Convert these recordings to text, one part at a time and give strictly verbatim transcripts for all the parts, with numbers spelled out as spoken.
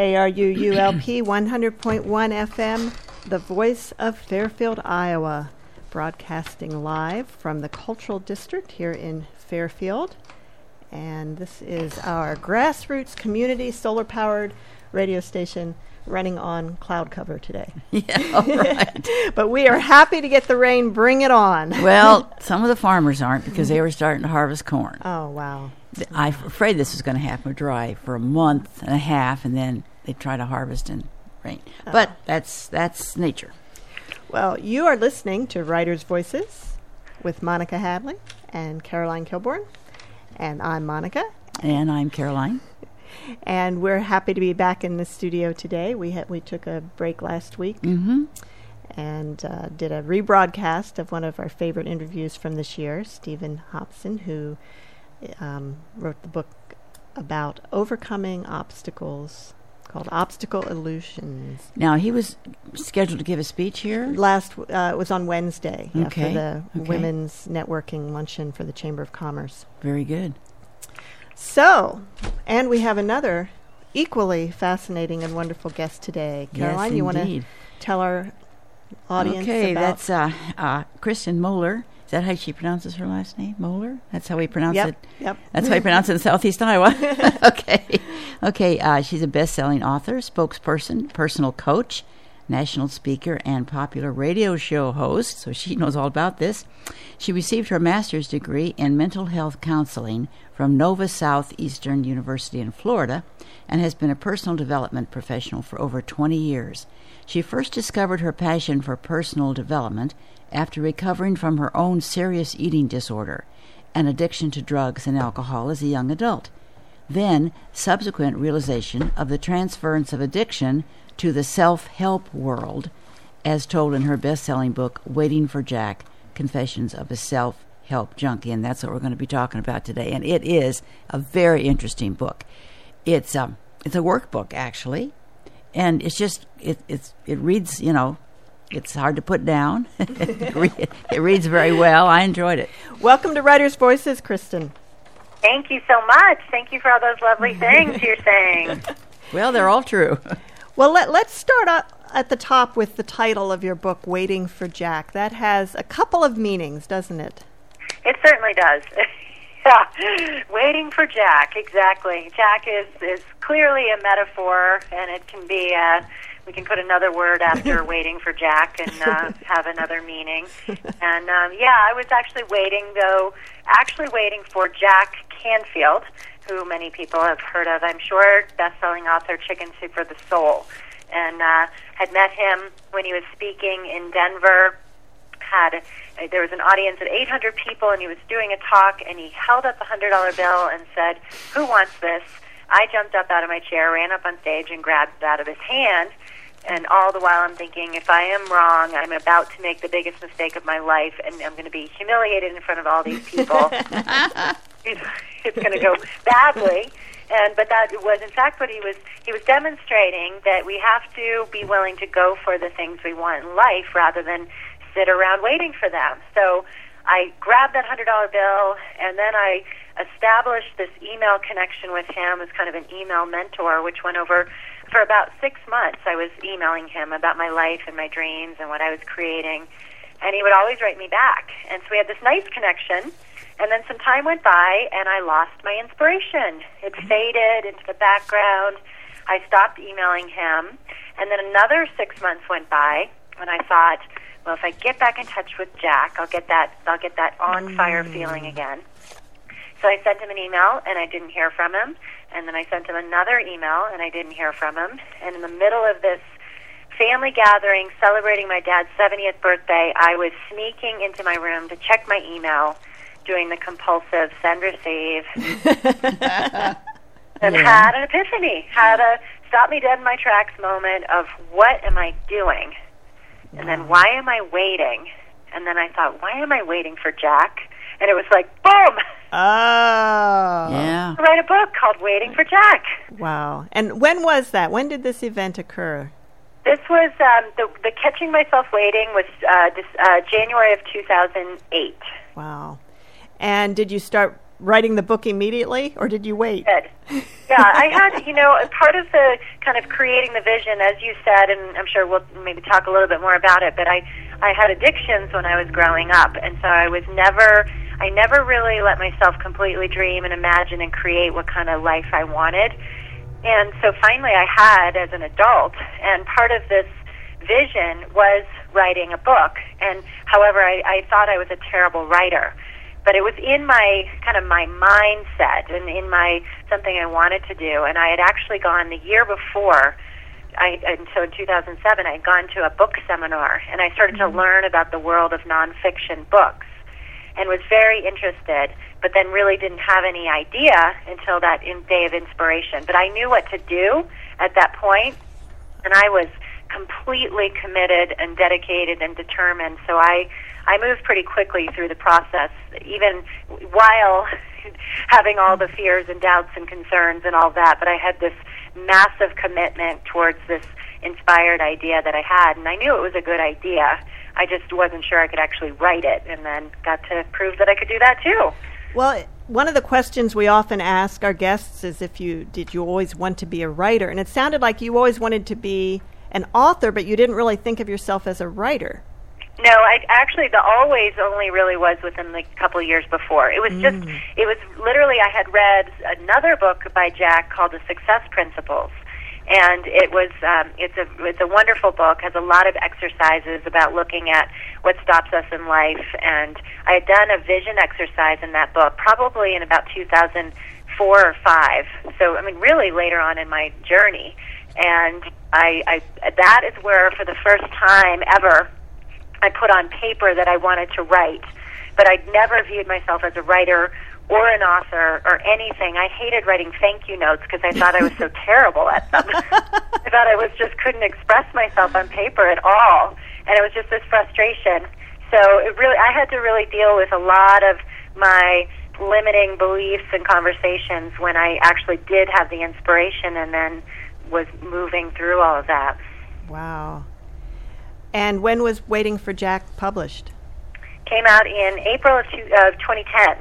K R U U L P one hundred point one F M, the voice of Fairfield, Iowa, broadcasting live from the Cultural District here in Fairfield. And this is our grassroots community solar-powered radio station running on cloud cover today. Yeah, all right. But we are happy to get the rain. Bring it on. Well, some of the farmers aren't because they were starting to harvest corn. Oh, wow. I'm afraid this is going to happen dry for a month and a half, and then they try to harvest in rain. Oh. But that's that's nature. Well, you are listening to Writers' Voices with Monica Hadley and Caroline Kilborn. And I'm Monica. And I'm Caroline. And we're happy to be back in the studio today. We ha- we took a break last week Mm-hmm. and uh, did a rebroadcast of one of our favorite interviews from this year, Stephen Hobson, who um, wrote the book about overcoming obstacles called Obstacle Illusions. Now, he was scheduled to give a speech here. Last, uh, it was on Wednesday yeah, Okay, for the okay. Women's Networking Luncheon for the Chamber of Commerce. Very good. So, and we have another equally fascinating and wonderful guest today. Caroline, yes, you want to indeed. tell our audience Okay, about... that's uh, uh, Kristen Moeller. Is that how she pronounces her last name? Moeller? That's how we pronounce Yep, it? yep. That's how we pronounce it in Southeast Iowa. Okay. Okay, uh, she's a best-selling author, spokesperson, personal coach, national speaker, and popular radio show host, so she knows all about this. She received her master's degree in mental health counseling from Nova Southeastern University in Florida and has been a personal development professional for over twenty years. She first discovered her passion for personal development after recovering from her own serious eating disorder, an addiction to drugs and alcohol as a young adult. Then, subsequent realization of the transference of addiction to the self-help world, as told in her best-selling book, Waiting for Jack, Confessions of a Self-Help Junkie. And that's what we're going to be talking about today. And it is a very interesting book. It's um, it's a workbook, actually. And it's just, it, it's it reads, you know, it's hard to put down. it, re- it reads very well. I enjoyed it. Welcome to Writers' Voices, Kristen. Thank you so much. Thank you for all those lovely things you're saying. Well, they're all true. Well, let, let's start up at the top with the title of your book, Waiting for Jack. That has a couple of meanings, doesn't it? It certainly does. Yeah, Waiting for Jack, exactly. Jack is, is clearly a metaphor, and it can be, uh, we can put another word after Waiting for Jack and uh, have another meaning. And, um, yeah, I was actually waiting, though, actually waiting for Jack Canfield, who many people have heard of, I'm sure, best-selling author, Chicken Soup for the Soul. And uh, had met him when he was speaking in Denver. Had uh, there was an audience of eight hundred people, and he was doing a talk, and he held up a one hundred dollar bill and said, "Who wants this?" I jumped up out of my chair, ran up on stage, and grabbed it out of his hand. And all the while I'm thinking, if I am wrong, I'm about to make the biggest mistake of my life, and I'm going to be humiliated in front of all these people. It's going to go badly. And but that was in fact what he was he was demonstrating, that we have to be willing to go for the things we want in life rather than sit around waiting for them. So I grabbed that one hundred dollar bill, and then I established this email connection with him as kind of an email mentor, which went over for about six months. I was emailing him about my life and my dreams and what I was creating, and he would always write me back. And so we had this nice connection. And then some time went by, and I lost my inspiration. It faded into the background. I stopped emailing him. And then another six months went by, and I thought, well, if I get back in touch with Jack, I'll get that I'll get that on-fire feeling again. So I sent him an email, and I didn't hear from him. And then I sent him another email, and I didn't hear from him. And in the middle of this family gathering, celebrating my dad's seventieth birthday, I was sneaking into my room to check my email, doing the compulsive send receive, and yeah. had an epiphany, had a stop me dead in my tracks moment of what am I doing? And wow. Then why am I waiting? And then I thought, why am I waiting for Jack? And it was like, boom! Oh. Yeah. I write a book called Waiting for Jack. Wow. And when was that? When did this event occur? This was, um, the, the Catching Myself Waiting was uh, this, uh, January of two thousand eight. Wow. And did you start writing the book immediately, or did you wait? Good. Yeah, I had, you know, part of the kind of creating the vision, as you said, and I'm sure we'll maybe talk a little bit more about it, but I, I had addictions when I was growing up, and so I was never, I never really let myself completely dream and imagine and create what kind of life I wanted. And so finally I had as an adult, and part of this vision was writing a book. And however, I, I thought I was a terrible writer. But it was in my kind of my mindset and in my something I wanted to do. And I had actually gone the year before, I, and so in two thousand seven, I had gone to a book seminar, and I started mm-hmm. to learn about the world of nonfiction books, and was very interested, but then really didn't have any idea until that in day of inspiration. But I knew what to do at that point, and I was completely committed and dedicated and determined. So I I moved pretty quickly through the process, even while having all the fears and doubts and concerns and all that. But I had this massive commitment towards this inspired idea that I had, and I knew it was a good idea. I just wasn't sure I could actually write it, and then got to prove that I could do that too. Well, one of the questions we often ask our guests is if you did you always want to be a writer? And it sounded like you always wanted to be an author, but you didn't really think of yourself as a writer. No, I actually the always only really was within the couple of years before. It was mm. just it was literally I had read another book by Jack called The Success Principles. And it was um, it's a it's a wonderful book, has a lot of exercises about looking at what stops us in life. And I had done a vision exercise in that book probably in about two thousand four or five. So I mean really later on in my journey. And I, I that is where for the first time ever I put on paper that I wanted to write. But I'd never viewed myself as a writer or an author or anything. I hated writing thank you notes because I thought I was so terrible at them. I thought I was just couldn't express myself on paper at all, and it was just this frustration. So it really, I had to really deal with a lot of my limiting beliefs and conversations when I actually did have the inspiration and then was moving through all of that. Wow. And when was Waiting for Jack published? Came out in April of, two, of twenty ten.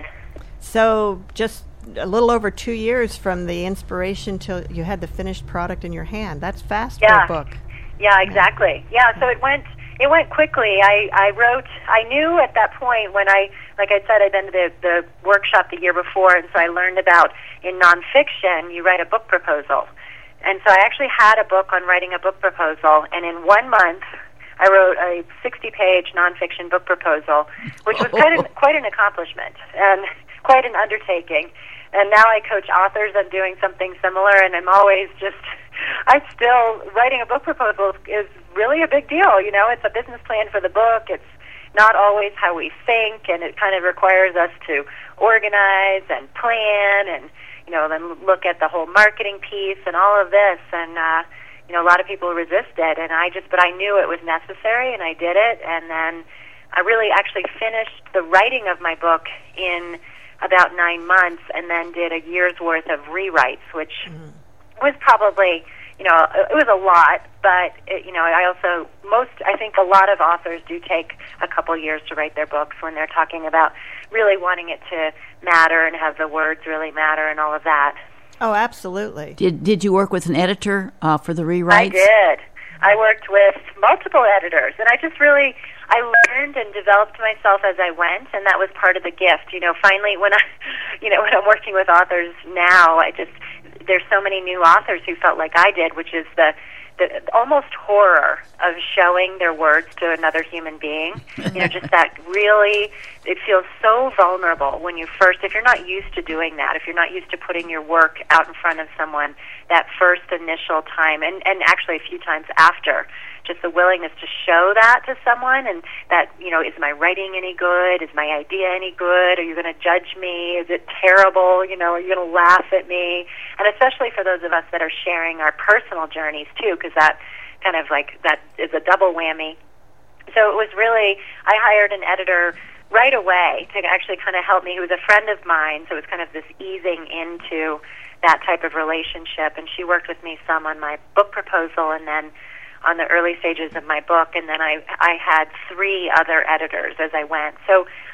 So just a little over two years from the inspiration till you had the finished product in your hand. That's fast yeah. for a book. Yeah, exactly. Yeah, so it went it went quickly. I, I wrote, I knew at that point when I, like I said, I'd been to the, the workshop the year before, and so I learned about in nonfiction, you write a book proposal. And so I actually had a book on writing a book proposal, and in one month, I wrote a sixty-page nonfiction book proposal, which was kind of quite an accomplishment and quite an undertaking. And now I coach authors on doing something similar, and I'm always just, I still, writing a book proposal is really a big deal. You know, it's a business plan for the book. It's not always how we think, and it kind of requires us to organize and plan and, you know, then look at the whole marketing piece and all of this. And, uh, you know, a lot of people resist it, and I just, but I knew it was necessary, and I did it. And then I really actually finished the writing of my book in about nine months, and then did a year's worth of rewrites, which mm-hmm. was probably, you know, it was a lot, but, it, you know, I also, most, I think a lot of authors do take a couple years to write their books when they're talking about really wanting it to matter and have the words really matter and all of that. Oh, absolutely. Did Did you work with an editor uh, for the rewrites? I did. I worked with multiple editors, and I just really, I learned and developed myself as I went, and that was part of the gift. You know, finally, when I, you know, when I'm working with authors now, I just, there's so many new authors who felt like I did, which is the, the almost horror of showing their words to another human being. You know, just that really, it feels so vulnerable when you first, if you're not used to doing that, if you're not used to putting your work out in front of someone, that first initial time, and, and actually a few times after, just the willingness to show that to someone, and that, you know, is my writing any good? Is my idea any good? Are you going to judge me? Is it terrible? You know, are you going to laugh at me? And especially for those of us that are sharing our personal journeys, too, because that kind of like, that is a double whammy. So it was really, I hired an editor right away to actually kind of help me, who was a friend of mine, so it was kind of this easing into that type of relationship, and she worked with me some on my book proposal and then on the early stages of my book, and then I I had three other editors as I went. So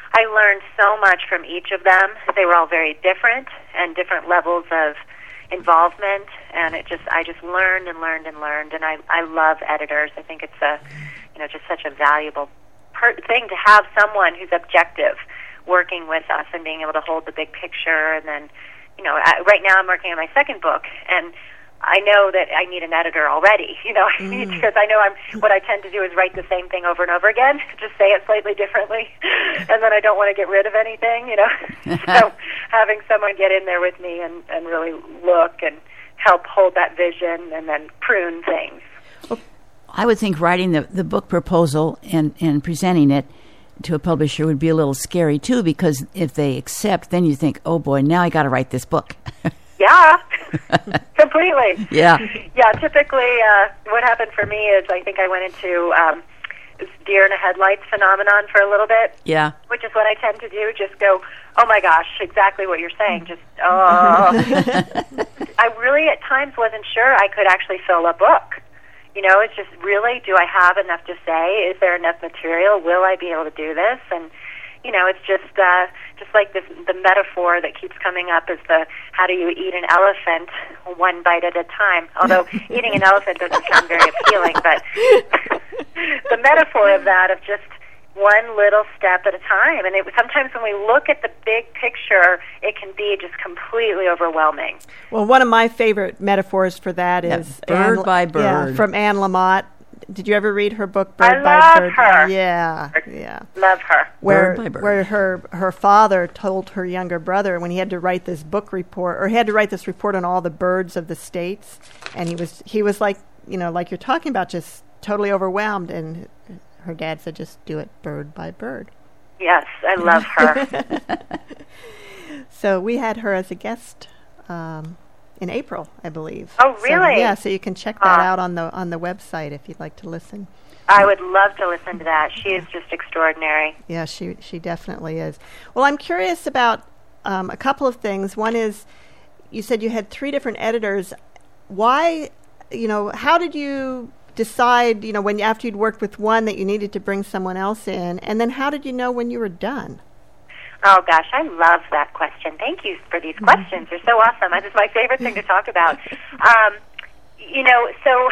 I learned so much from each of them. They were all very different and different levels of involvement, and it just I just learned and learned and learned. And I I love editors. I think it's a you know just such a valuable per- thing to have someone who's objective working with us and being able to hold the big picture. And then you know I, right now I'm working on my second book, and I know that I need an editor already, you know, mm. because I know I'm, what I tend to do is write the same thing over and over again, just say it slightly differently, and then I don't want to get rid of anything, you know. So having someone get in there with me and, and really look and help hold that vision and then prune things. Well, I would think writing the, the book proposal and, and presenting it to a publisher would be a little scary, too, because if they accept, then you think, oh, boy, now I got to write this book. Yeah, completely. Yeah. Yeah, typically uh, what happened for me is I think I went into um, this deer in the headlights phenomenon for a little bit. Yeah. Which is what I tend to do, just go, oh my gosh, exactly what you're saying. Just, oh. I really at times wasn't sure I could actually fill a book. You know, it's just really, do I have enough to say? Is there enough material? Will I be able to do this? And you know, it's just uh, just like this, the metaphor that keeps coming up is the how do you eat an elephant one bite at a time. Although eating an elephant doesn't sound very appealing, but the metaphor of that of just one little step at a time. And it, sometimes when we look at the big picture, it can be just completely overwhelming. Well, one of my favorite metaphors for that is yeah, bird Anne, by bird yeah, from Anne Lamott. Did you ever read her book, Bird I by love Bird? her. Yeah, yeah. Love her. Where, Bird by Bird. where her her father told her younger brother when he had to write this book report, or he had to write this report on all the birds of the states, and he was he was like, you know, like you're talking about, just totally overwhelmed, and her dad said, just do it bird by bird. Yes, I love her. So we had her as a guest um, in April, I believe. Oh, really? So, yeah, so you can check that uh, out on the on the website if you'd like to listen. I would love to listen to that. She is just extraordinary. Yeah, she she definitely is. Well, I'm curious about um, a couple of things. One is, you said you had three different editors. Why, you know, how did you decide, you know, when after you'd worked with one that you needed to bring someone else in? And then how did you know when you were done? Oh, gosh, I love that question. Thank you for these questions. They're so awesome. It's my favorite thing to talk about. Um, you know, so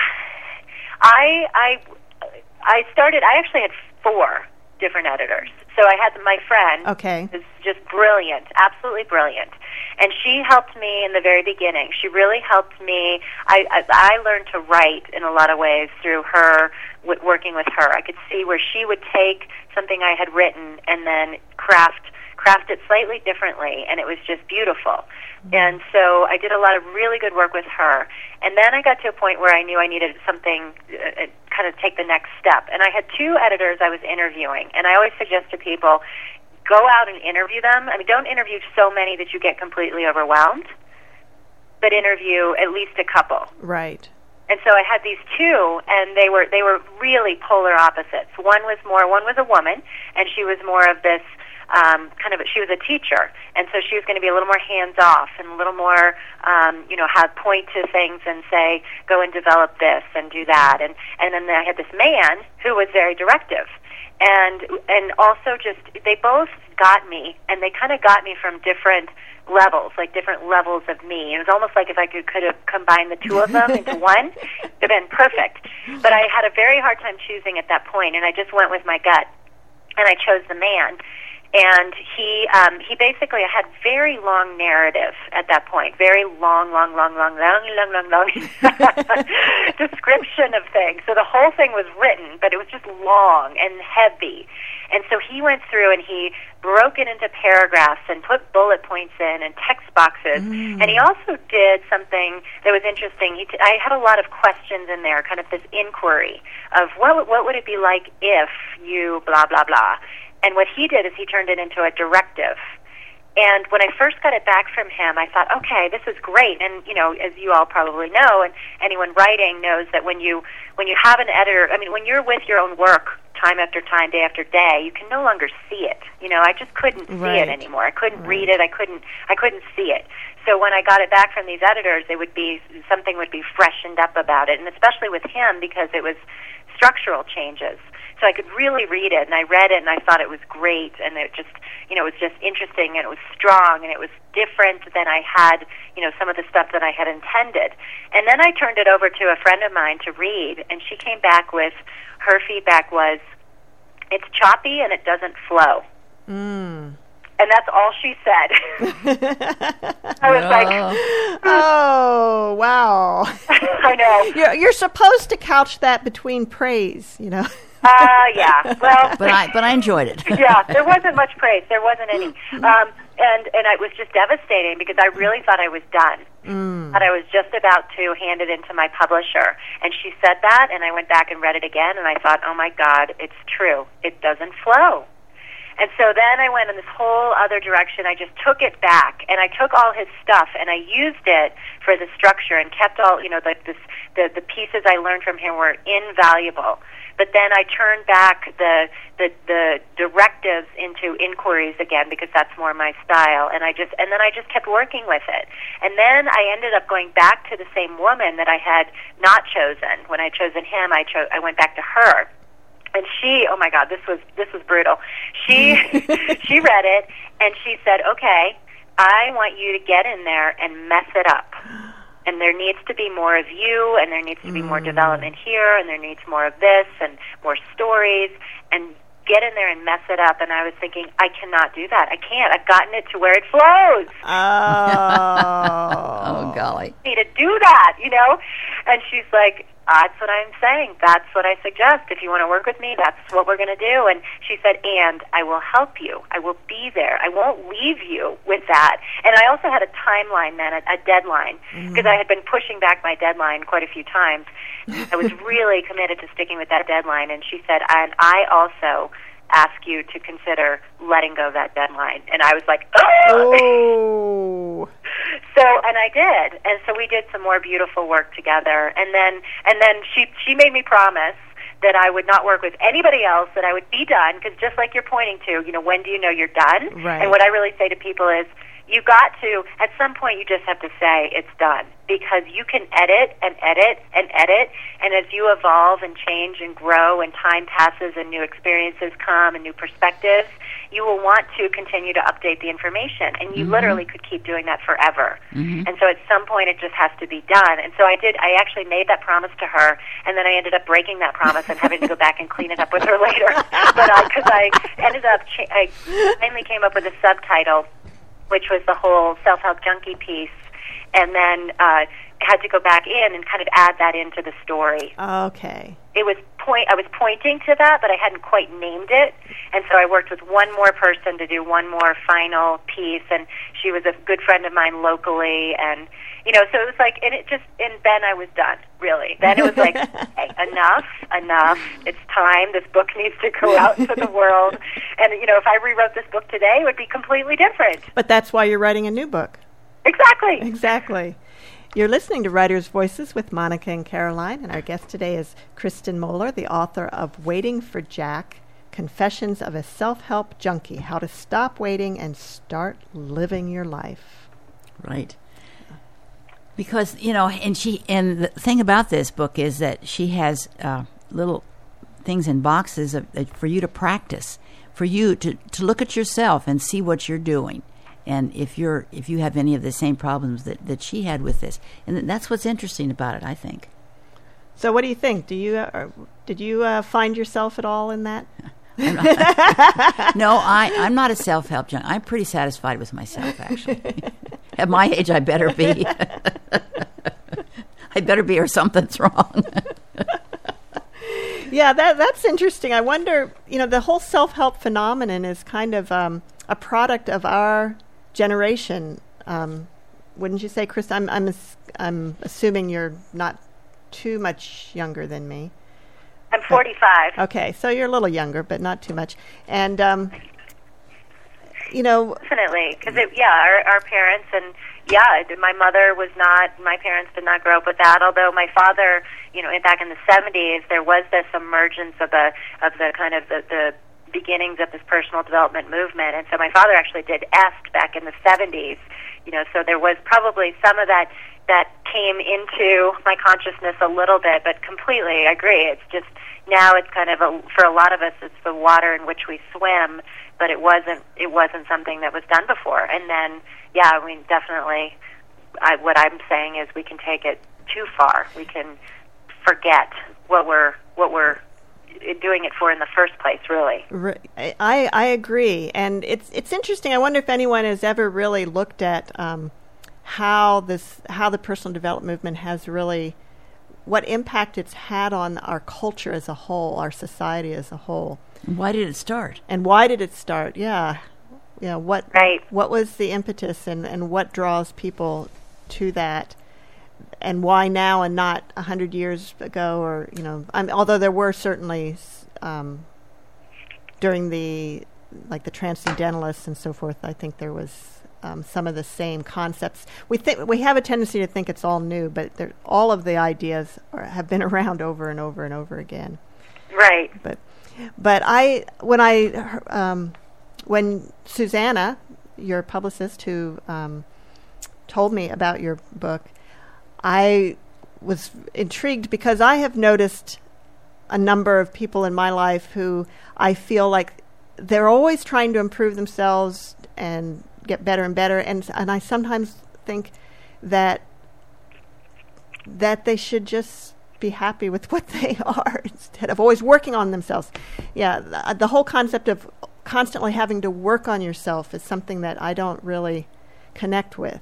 I, I, I started, I actually had four different editors. So I had my friend, okay, who's just brilliant, absolutely brilliant. And she helped me in the very beginning. She really helped me. I, I, I learned to write in a lot of ways through her, w- working with her. I could see where she would take something I had written and then craft craft it slightly differently, and it was just beautiful. Mm-hmm. And so I did a lot of really good work with her. And then I got to a point where I knew I needed something, uh, kind of take the next step. And I had two editors I was interviewing, and I always suggest to people, go out and interview them. I mean, don't interview so many that you get completely overwhelmed, but interview at least a couple. Right. And so I had these two, and they were they were really polar opposites. One was more, one was a woman, and she was more of this um, kind of, she was a teacher, and so she was going to be a little more hands-off and a little more, um, you know, have point to things and say, go and develop this and do that. And, and then I had this man who was very directive. And and also just, they both got me, and they kind of got me from different levels, like different levels of me. And it was almost like if I could could have combined the two of them into one, it would have been perfect. But I had a very hard time choosing at that point, and I just went with my gut, and I chose the man. And he um, he basically had very long narrative at that point, very long, long, long, long, long, long, long, long description of things. So the whole thing was written, but it was just long and heavy. And so he went through and he broke it into paragraphs and put bullet points in and text boxes. Mm. And he also did something that was interesting. He t- I had a lot of questions in there, kind of this inquiry of what what would it be like if you blah, blah, blah. And what he did is he turned it into a directive. And when I first got it back from him, I thought, okay, this is great. And, you know, as you all probably know, and anyone writing knows that when you when you have an editor, I mean, when you're with your own work time after time, day after day, you can no longer see it. You know, I just couldn't right. see it anymore. I couldn't right. read it. I couldn't I couldn't see it. So when I got it back from these editors, it would be, something would be freshened up about it. And especially with him, because it was structural changes. So I could really read it, and I read it, and I thought it was great, and it just, you know, it was just interesting, and it was strong, and it was different than I had, you know, some of the stuff that I had intended. And then I turned it over to a friend of mine to read, and she came back with, her feedback was, it's choppy and it doesn't flow. Mm. And that's all she said. I was oh. like, oh, wow. I know. You're, you're supposed to couch that between praise, you know. Uh, yeah. Well, But I but I enjoyed it. yeah, there wasn't much praise. There wasn't any. Um, and, and it was just devastating because I really thought I was done. Mm. That I was just about to hand it into my publisher. And she said that, and I went back and read it again, and I thought, oh, my God, it's true. It doesn't flow. And so then I went in this whole other direction. I just took it back, and I took all his stuff, and I used it for the structure and kept all, you know, the, this, the, the pieces I learned from him were invaluable. But then I turned back the, the the directives into inquiries again because that's more my style, and I just and then I just kept working with it. And then I ended up going back to the same woman that I had not chosen. When I had chosen him, I chose I went back to her. And she, oh my God, this was this was brutal. She she read it and she said, "Okay, I want you to get in there and mess it up. And there needs to be more of you, and there needs to be more development here, and there needs more of this, and more stories, and get in there and mess it up." And I was thinking, I cannot do that. I can't. I've gotten it to where it flows. Oh. Oh, golly. I need to do that, you know? And she's like, that's what I'm saying. That's what I suggest. If you want to work with me, that's what we're going to do. And she said, and I will help you. I will be there. I won't leave you with that. And I also had a timeline then, a, a deadline, because mm-hmm. I had been pushing back my deadline quite a few times. I was really committed to sticking with that deadline. And she said, and I also ask you to consider letting go of that deadline. And I was like, oh. So, and I did. And so we did some more beautiful work together. And then, and then she, she made me promise that I would not work with anybody else, that I would be done, because just like you're pointing to, you know, when do you know you're done? Right. And what I really say to people is, you got to, at some point you just have to say it's done, because you can edit and edit and edit, and as you evolve and change and grow and time passes and new experiences come and new perspectives, you will want to continue to update the information, and you mm-hmm. literally could keep doing that forever. Mm-hmm. And so at some point it just has to be done. And so I did, I actually made that promise to her, and then I ended up breaking that promise and having to go back and clean it up with her later. But I, because I ended up, cha- I finally came up with a subtitle, which was the whole self-help junkie piece, and then uh, had to go back in and kind of add that into the story. Okay. It was point. I was pointing to that, but I hadn't quite named it, and so I worked with one more person to do one more final piece, and she was a good friend of mine locally, and you know, so it was like, and it just, and then I was done, really. Then it was like, hey, enough, enough, it's time, this book needs to go out into the world, and you know, if I rewrote this book today, it would be completely different. But that's why you're writing a new book. Exactly. Exactly. You're listening to Writers' Voices with Monica and Caroline, and our guest today is Kristen Moeller, the author of Waiting for Jack, Confessions of a Self-Help Junkie, How to Stop Waiting and Start Living Your Life. Right. Because, you know, and she, and the thing about this book is that she has uh, little things in boxes of, uh, for you to practice, for you to, to look at yourself and see what you're doing. And if you're if you have any of the same problems that, that she had with this, and that's what's interesting about it, I think. So, what do you think? Do you uh, did you uh, find yourself at all in that? No, I I'm not a self-help junkie. I'm pretty satisfied with myself, actually. At my age, I better be. I better be, or something's wrong. Yeah, that that's interesting. I wonder, you know, the whole self-help phenomenon is kind of um, a product of our generation, um, wouldn't you say, Chris? I'm I'm ass- I'm assuming you're not too much younger than me. I'm forty-five. Okay, so you're a little younger, but not too much. And um, you know, definitely, because yeah, our, our parents and yeah, my mother was not. My parents did not grow up with that. Although my father, you know, back in the seventies, there was this emergence of a of the kind of the. the beginnings of this personal development movement, and so my father actually did E S T back in the seventies, you know, so there was probably some of that that came into my consciousness a little bit, but completely I agree. It's just now it's kind of a, for a lot of us, it's the water in which we swim, but it wasn't it wasn't something that was done before. And then, yeah, I mean, definitely, I, what I'm saying is we can take it too far. We can forget what we're what we're doing it for in the first place, really. I, I agree. And it's it's interesting. I wonder if anyone has ever really looked at um, how this how the personal development movement has really, what impact it's had on our culture as a whole, our society as a whole. Why did it start? And why did it start? Yeah. Yeah. What right. what was the impetus, and, and what draws people to that? And why now and not a hundred years ago, or you know, I mean, although there were certainly um, during the like the transcendentalists and so forth, I think there was um, some of the same concepts. We think we have a tendency to think it's all new, but all of the ideas are, have been around over and over and over again. Right. But but I when I um, when Susanna, your publicist, who um, told me about your book, I was intrigued because I have noticed a number of people in my life who I feel like they're always trying to improve themselves and get better and better, and and I sometimes think that that they should just be happy with what they are instead of always working on themselves. Yeah, the, the whole concept of constantly having to work on yourself is something that I don't really connect with.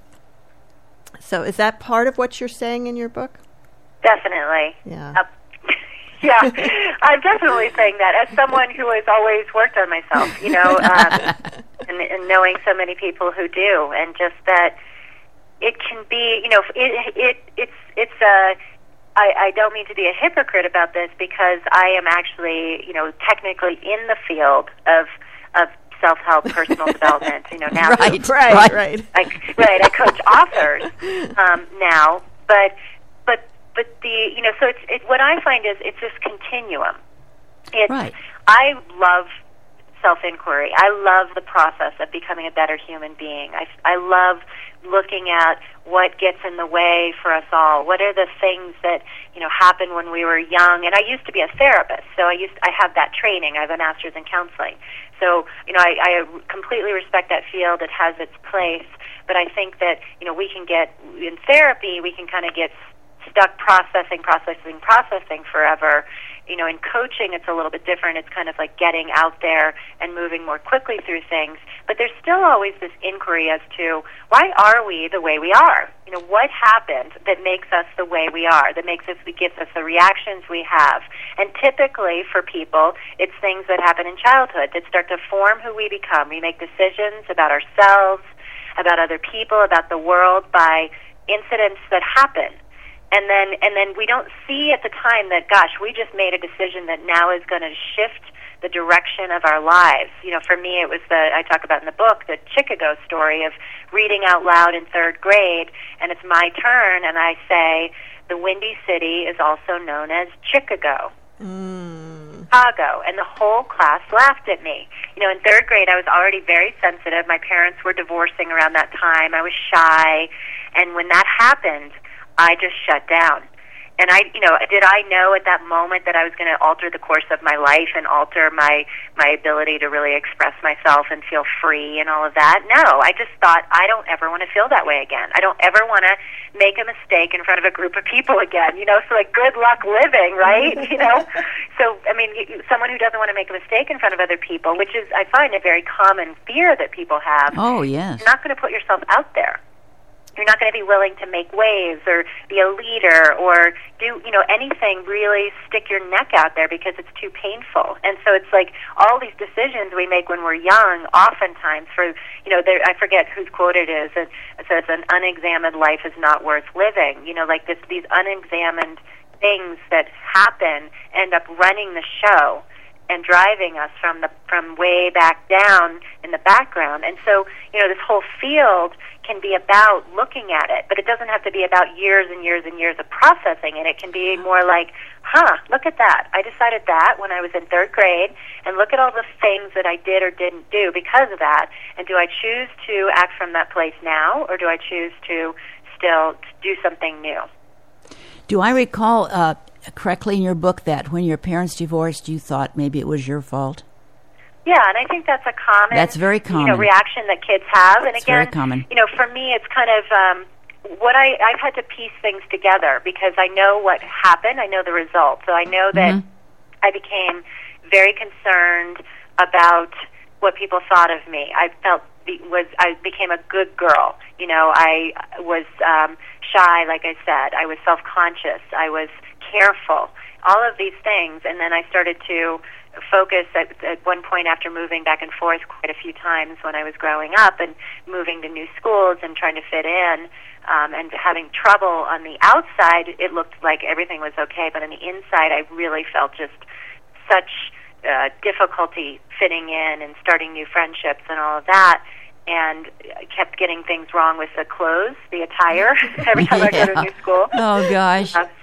So is that part of what you're saying in your book? Definitely. Yeah. Uh, yeah, I'm definitely saying that as someone who has always worked on myself, you know, um, and, and knowing so many people who do, and just that it can be, you know, it, it it's it's a. I, I don't mean to be a hypocrite about this, because I am actually, you know, technically in the field of of self-help, personal development. You know, now right, right, right. I, right. I coach authors um, now, but but but the you know, so it's it, what I find is it's this continuum. It's, right. I love self-inquiry. I love the process of becoming a better human being. I I love looking at what gets in the way for us all. What are the things that, you know, happened when we were young? And I used to be a therapist, so I used I have that training. I have a master's in counseling. So, you know, I, I completely respect that field. It has its place. But I think that, you know, we can get, in therapy, we can kind of get stuck processing, processing, processing forever. You know, in coaching, it's a little bit different. It's kind of like getting out there and moving more quickly through things. But there's still always this inquiry as to, why are we the way we are? You know, what happened that makes us the way we are, that makes us, that gives us the reactions we have? And typically, for people, it's things that happen in childhood that start to form who we become. We make decisions about ourselves, about other people, about the world by incidents that happen. And then, and then we don't see at the time that, gosh, we just made a decision that now is going to shift the direction of our lives. You know, for me, it was the, I talk about in the book, the Chicago story of reading out loud in third grade, and it's my turn, and I say, the Windy City is also known as Chicago. Mm. Chicago. And the whole class laughed at me. You know, in third grade, I was already very sensitive. My parents were divorcing around that time. I was shy. And when that happened, I just shut down. And I, you know, did I know at that moment that I was going to alter the course of my life and alter my, my ability to really express myself and feel free and all of that? No, I just thought, I don't ever want to feel that way again. I don't ever want to make a mistake in front of a group of people again, you know, so like good luck living, right? You know? So, I mean, someone who doesn't want to make a mistake in front of other people, which is, I find, a very common fear that people have. Oh, yes. You're not going to put yourself out there. You're not going to be willing to make waves or be a leader or do, you know, anything, really stick your neck out there because it's too painful. And so it's like all these decisions we make when we're young, oftentimes for, you know, there, I forget whose quote it is. It says, an unexamined life is not worth living. You know, like this, these unexamined things that happen end up running the show and driving us from the from way back down in the background. And so, you know, this whole field can be about looking at it, but it doesn't have to be about years and years and years of processing it. It can be more like, huh, look at that. I decided that when I was in third grade, and look at all the things that I did or didn't do because of that. And do I choose to act from that place now, or do I choose to still do something new. Do I recall uh, correctly in your book that when your parents divorced, you thought maybe it was your fault? Yeah, and I think that's a common, that's very common. You know, reaction that kids have. And it's again, very common. You know, for me, it's kind of um, what I I've had to piece things together because I know what happened. I know the result. So I know that mm-hmm. I became very concerned about what people thought of me. I felt be, was I became a good girl. You know, I was um, shy, like I said. I was self-conscious. I was careful. All of these things, and then I started to focus at, at one point after moving back and forth quite a few times when I was growing up and moving to new schools and trying to fit in um, and having trouble on the outside. It looked like everything was okay, but on the inside I really felt just such uh, difficulty fitting in and starting new friendships and all of that. And I kept getting things wrong with the clothes, the attire, every time yeah. I go to a new school. Oh, gosh. Uh,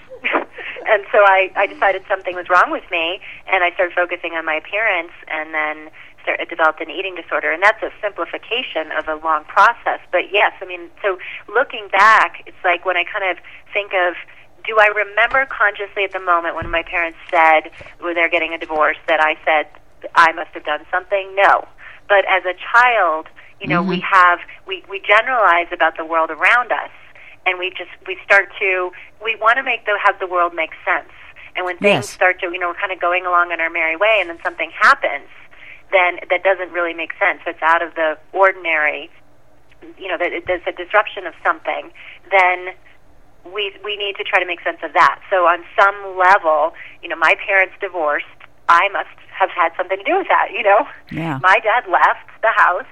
and so I, I decided something was wrong with me, and I started focusing on my appearance, and then start, developed an eating disorder. And that's a simplification of a long process. But yes, I mean, so looking back, it's like when I kind of think of, do I remember consciously at the moment when my parents said, well, they're getting a divorce, that I said, I must have done something? No. But as a child, you know, mm-hmm. we have, we, we generalize about the world around us. And we just, we start to, we want to make the, have the world make sense. And when things yes. start to, you know, we're kind of going along on our merry way and then something happens, then that doesn't really make sense. It's out of the ordinary, you know, that there's a disruption of something, then we we need to try to make sense of that. So on some level, you know, my parents divorced, I must have had something to do with that, you know. Yeah. My dad left the house.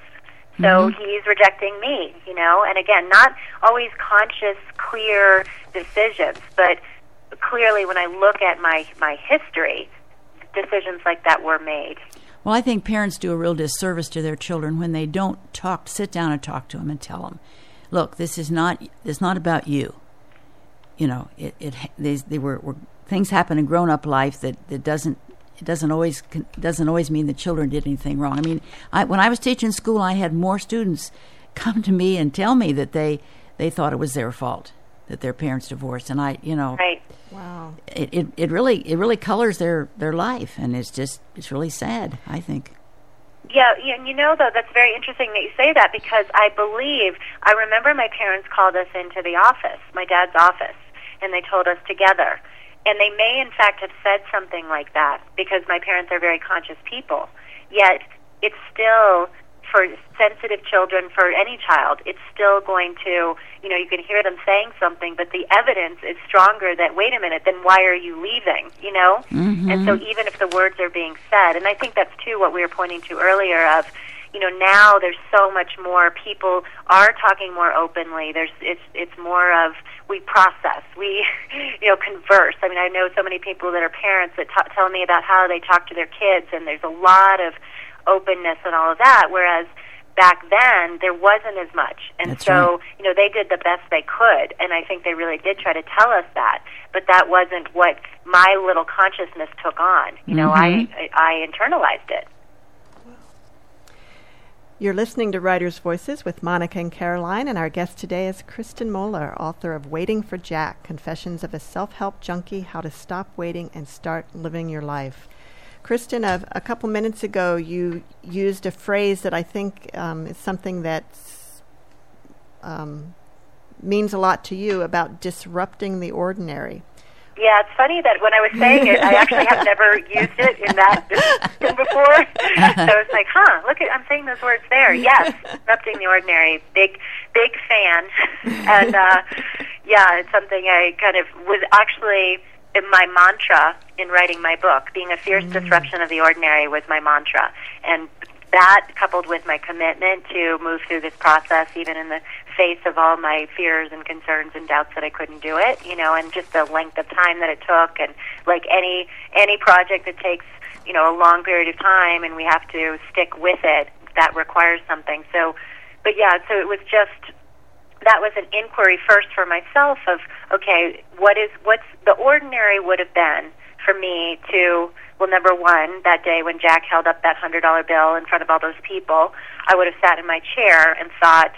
So mm-hmm. he's rejecting me, you know, and again, not always conscious, clear decisions, but clearly when I look at my, my history, decisions like that were made. Well, I think parents do a real disservice to their children when they don't talk, sit down and talk to them and tell them, look, this is not, it's not about you. You know, it, it they, they were, were things happen in grown-up life that, that doesn't, it doesn't always doesn't always mean the children did anything wrong. I mean, I, when I was teaching school, I had more students come to me and tell me that they, they thought it was their fault that their parents divorced, and I, you know, right. Wow, it, it it really it really colors their, their life, and it's just it's really sad, I think. Yeah, and you know, though, that's very interesting that you say that because I believe I remember my parents called us into the office, my dad's office, and they told us together. And they may, in fact, have said something like that because my parents are very conscious people. Yet, it's still, for sensitive children, for any child, it's still going to, you know, you can hear them saying something, but the evidence is stronger that, wait a minute, then why are you leaving, you know? Mm-hmm. And so even if the words are being said, and I think that's, too, what we were pointing to earlier of, you know, now there's so much more. People are talking more openly. There's, it's, it's more of, we process, we, you know, converse. I mean, I know so many people that are parents that t- tell me about how they talk to their kids, and there's a lot of openness and all of that, whereas back then there wasn't as much. And That's so, right. you know, they did the best they could, and I think they really did try to tell us that, but that wasn't what my little consciousness took on. You know, mm-hmm. I, I, I internalized it. You're listening to Writers' Voices with Monica and Caroline, and our guest today is Kristen Moeller, author of Waiting for Jack, Confessions of a Self-Help Junkie, How to Stop Waiting and Start Living Your Life. Kristen, a, a couple minutes ago, you used a phrase that I think um, is something that um, means a lot to you about disrupting the ordinary. Yeah, it's funny that when I was saying it, I actually have never used it in that before. So it's like, huh, look at, I'm saying those words there. Yes, disrupting the ordinary. Big, big fan. And, uh, yeah, it's something I kind of was actually my mantra in writing my book. Being a fierce mm. disruption of the ordinary was my mantra. And that, coupled with my commitment to move through this process, even in the face of all my fears and concerns and doubts that I couldn't do it, you know, and just the length of time that it took, and like any any project that takes, you know, a long period of time, and we have to stick with it, that requires something. So, but yeah, so it was just, that was an inquiry first for myself of, okay, what is, what's the ordinary would have been for me to, well, number one, that day when Jack held up that one hundred dollar bill in front of all those people, I would have sat in my chair and thought,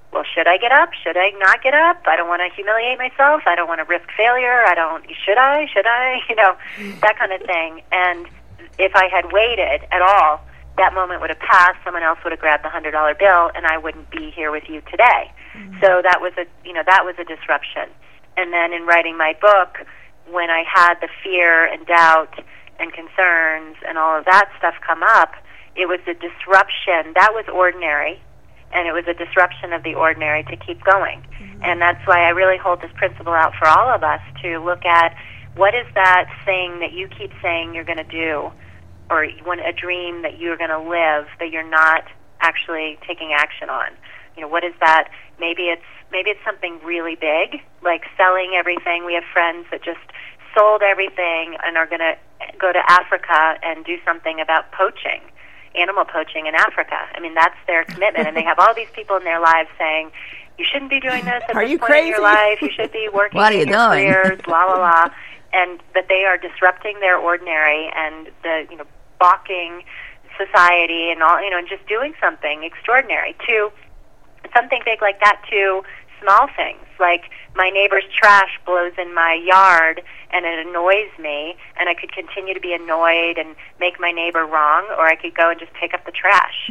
well, should I get up? Should I not get up? I don't want to humiliate myself. I don't want to risk failure. I don't, should I? Should I? You know, that kind of thing. And if I had waited at all, that moment would have passed. Someone else would have grabbed the hundred dollar bill, and I wouldn't be here with you today. Mm-hmm. So that was a, you know, that was a disruption. And then in writing my book, when I had the fear and doubt and concerns and all of that stuff come up, it was a disruption. That was ordinary, and it was a disruption of the ordinary to keep going. Mm-hmm. And that's why I really hold this principle out for all of us to look at what is that thing that you keep saying you're going to do, or when a dream that you're going to live that you're not actually taking action on. You know, what is that? Maybe it's maybe it's something really big, like selling everything. We have friends that just sold everything and are going to go to Africa and do something about poaching, animal poaching in Africa. I mean, that's their commitment, and they have all these people in their lives saying, you shouldn't be doing this at are this you point crazy? in your life. You should be working what are you in your doing? careers, la, la, la. And that they are disrupting their ordinary and the, you know, balking society and all, you know, and just doing something extraordinary to something big like that to small things like my neighbor's trash blows in my yard and it annoys me, and I could continue to be annoyed and make my neighbor wrong, or I could go and just pick up the trash.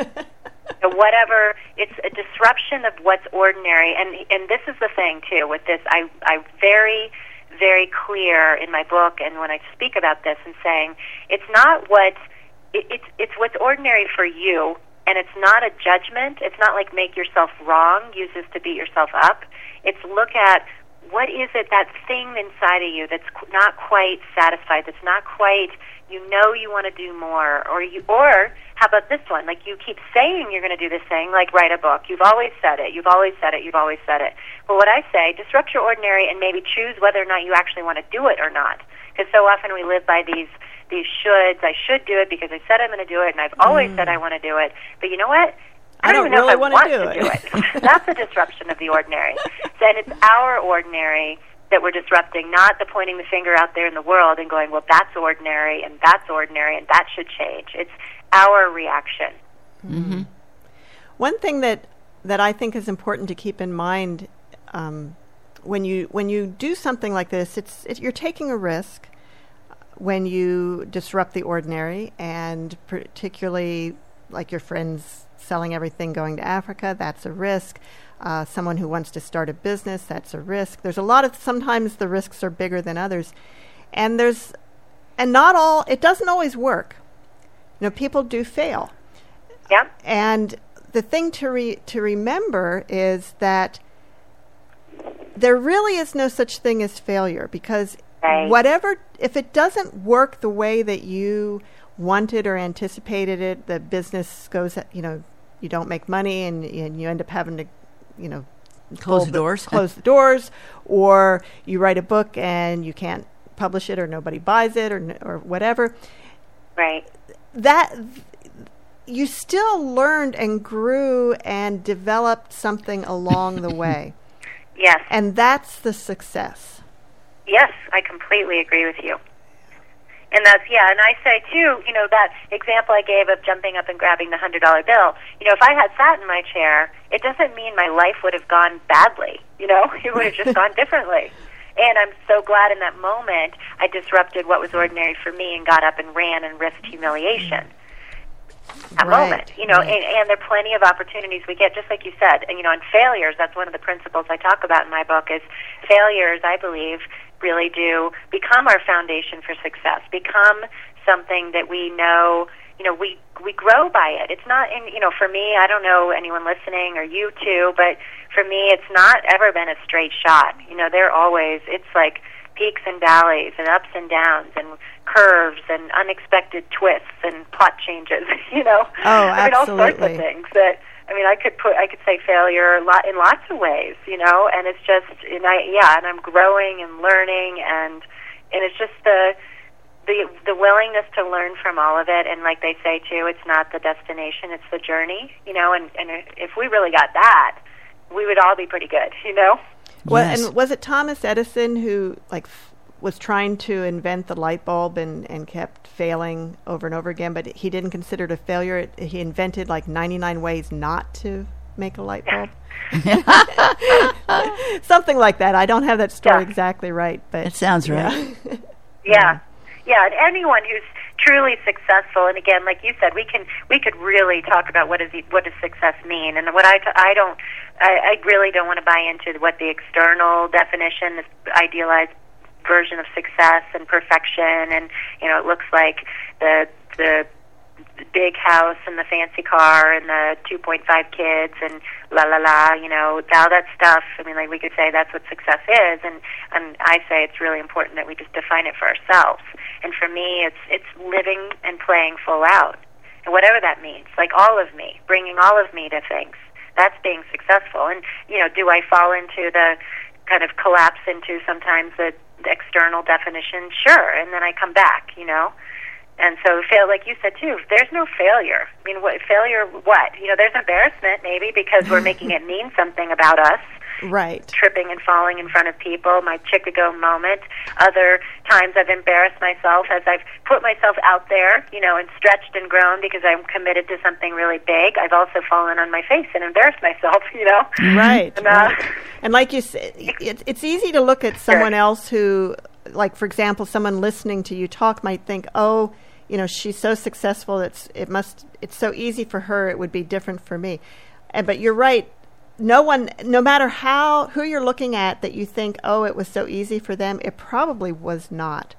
So whatever, it's a disruption of what's ordinary, and and this is the thing too with this. I I very very clear in my book and when I speak about this and saying it's not what it, it's it's what's ordinary for you. And it's not a judgment. It's not like make yourself wrong, use this to beat yourself up. It's look at what is it, that thing inside of you that's not quite satisfied, that's not quite, you know you want to do more. Or, you, or how about this one? Like you keep saying you're going to do this thing, like write a book. You've always said it. You've always said it. You've always said it. Well, what I say, disrupt your ordinary and maybe choose whether or not you actually want to do it or not. Because so often we live by these these shoulds. I should do it because I said I'm going to do it, and I've always mm. said I want to do it. But you know what? I, I don't, don't even really know if I want do to it. do it. That's a disruption of the ordinary. Then it's our ordinary that we're disrupting, not the pointing the finger out there in the world and going, well, that's ordinary, and that's ordinary, and that should change. It's our reaction. Mm-hmm. One thing that, that I think is important to keep in mind um, when you when you do something like this, it's it, you're taking a risk when you disrupt the ordinary, and particularly like your friends selling everything, going to Africa, that's a risk. Uh, someone who wants to start a business, that's a risk. There's a lot of, sometimes the risks are bigger than others. And there's, and not all, it doesn't always work. You know, people do fail. Yeah. And the thing to re, to remember is that there really is no such thing as failure, because right. whatever, if it doesn't work the way that you wanted or anticipated it, the business goes, you know, you don't make money and, and you end up having to, you know, close the doors, close the doors, or you write a book and you can't publish it, or nobody buys it, or or whatever. Right. That you still learned and grew and developed something along the way. Yes. And that's the success. Yes, I completely agree with you. And that's, yeah, and I say, too, you know, that example I gave of jumping up and grabbing the one hundred dollar bill, you know, if I had sat in my chair, it doesn't mean my life would have gone badly, you know, it would have just gone differently. And I'm so glad in that moment I disrupted what was ordinary for me and got up and ran and risked humiliation. That right. moment, you know, right. and, and there are plenty of opportunities we get, just like you said, and, you know, and failures, that's one of the principles I talk about in my book, is failures, I believe, really do become our foundation for success, become something that we know, you know, we we grow by it. It's not, in, you know, for me, I don't know anyone listening or you too, but for me, it's not ever been a straight shot. You know, they're always, it's like peaks and valleys and ups and downs and curves and unexpected twists and plot changes, you know. Oh, I mean, all sorts absolutely. of things that, I mean, I could put, I could say failure lot in lots of ways, you know, and it's just, and I, yeah, and I'm growing and learning, and and it's just the the the willingness to learn from all of it, and like they say too, it's not the destination, it's the journey, you know, and and if we really got that, we would all be pretty good, you know. Well, Yes. and was it Thomas Edison who like f- was trying to invent the light bulb and, and kept failing over and over again, but he didn't consider it a failure? It, he invented like ninety-nine ways not to make a light bulb. Something like that. I don't have that story Yeah. exactly right, but It sounds right. yeah. Yeah, yeah, and anyone who's truly successful, and again, like you said, we can we could really talk about what does he, what does success mean, and what I, t- I don't, I, I really don't want to buy into what the external definition, this idealized version of success and perfection, and you know, it looks like the the big house and the fancy car and the two point five kids and la la la, you know, all that stuff. I mean, like we could say that's what success is, and and I say it's really important that we just define it for ourselves. And for me, it's it's living and playing full out, and whatever that means, like all of me, bringing all of me to things. That's being successful. And you know, do I fall into the kind of collapse into sometimes the, the external definition? Sure, and then I come back, you know. And so, fail, like you said too, there's no failure. I mean, what failure? What? You know, there's embarrassment maybe because we're making it mean something about us. Right. Tripping and falling in front of people, my Chicago moment. Other times I've embarrassed myself as I've put myself out there, you know, and stretched and grown because I'm committed to something really big. I've also fallen on my face and embarrassed myself, you know. Right. And, uh, right. And like you said, it's it's easy to look at someone else who, like for example, someone listening to you talk might think, oh, you know, she's so successful. It's it must. It's so easy for her. It would be different for me. And but you're right. No one, no matter how who you're looking at, that you think, oh, it was so easy for them. It probably was not.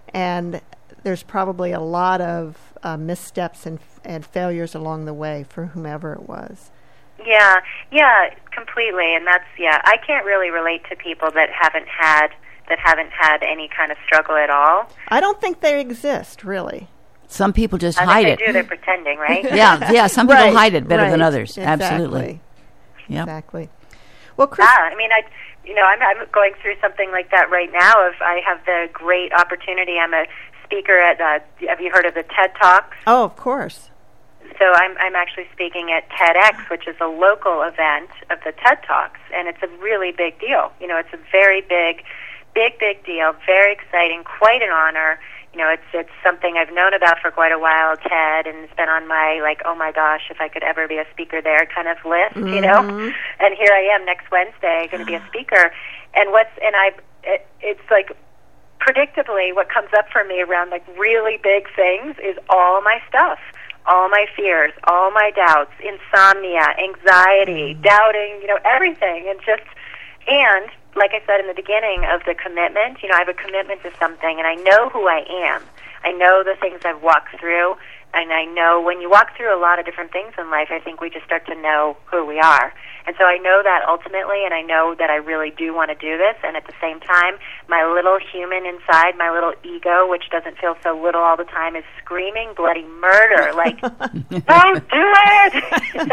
And there's probably a lot of uh, missteps and and failures along the way for whomever it was. Yeah, yeah, completely. And that's yeah. I can't really relate to people that haven't had that haven't had any kind of struggle at all. I don't think they exist, really. Some people just I hide think they it. do. They're pretending, right? Yeah, yeah. Some people Right, hide it better than right, others. exactly. Absolutely. Yep. Exactly. Well, Chris, Yeah, I mean, I, you know, I'm, I'm going through something like that right now. If I have the great opportunity, I'm a speaker at. Uh, have you heard of the TED Talks? oh, of course. So I'm I'm actually speaking at TEDx, which is a local event of the TED Talks, and it's a really big deal. You know, it's a very big, big, big deal. Very exciting, quite an honor. You know, it's it's something I've known about for quite a while, TED, and it's been on my, like, oh my gosh, if I could ever be a speaker there kind of list, mm-hmm. you know. And here I am next Wednesday going to be a speaker. And what's, and I, it, it's like, predictably, what comes up for me around, like, really big things is all my stuff. All my fears, all my doubts, insomnia, anxiety, mm-hmm. doubting, you know, everything. And just, and like I said in the beginning of the commitment, you know, I have a commitment to something, and I know who I am. I know the things I've walked through, and I know when you walk through a lot of different things in life, I think we just start to know who we are. And so I know that ultimately, and I know that I really do want to do this, and at the same time, my little human inside, my little ego, which doesn't feel so little all the time, is screaming bloody murder, like, don't do it! You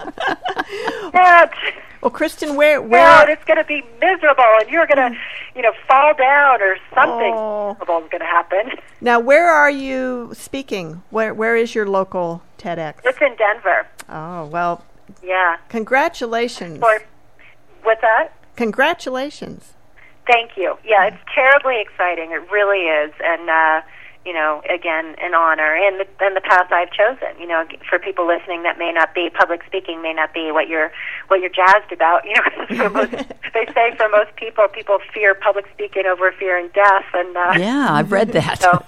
know? But, Well, Kristen, where God, where it's going to be miserable, and you're going to, you know, fall down, or something Oh. miserable is going to happen. now where are you speaking? Where where is your local TEDx? It's in Denver. Oh, well, Yeah. congratulations. Or, what's that? Congratulations. Thank you. Yeah, it's terribly exciting. It really is. And, uh, you know, again, an honor. And the, and the path I've chosen, you know, for people listening that may not be, public speaking may not be what you're what you're jazzed about. You know, for most, they say for most people, people fear public speaking over fearing death. And uh, Yeah, I've read that. So,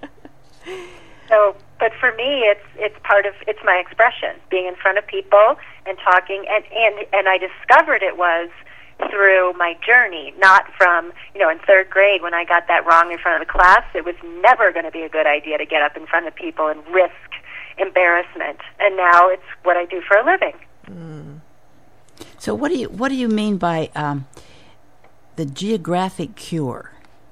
so, but for me, it's it's part of, it's my expression, being in front of people and talking. And, and, and I discovered it was through my journey, not from, you know, in third grade when I got that wrong in front of the class. It was never going to be a good idea to get up in front of people and risk embarrassment. And now it's what I do for a living. Mm. So what do you what do you mean by um, the geographic cure?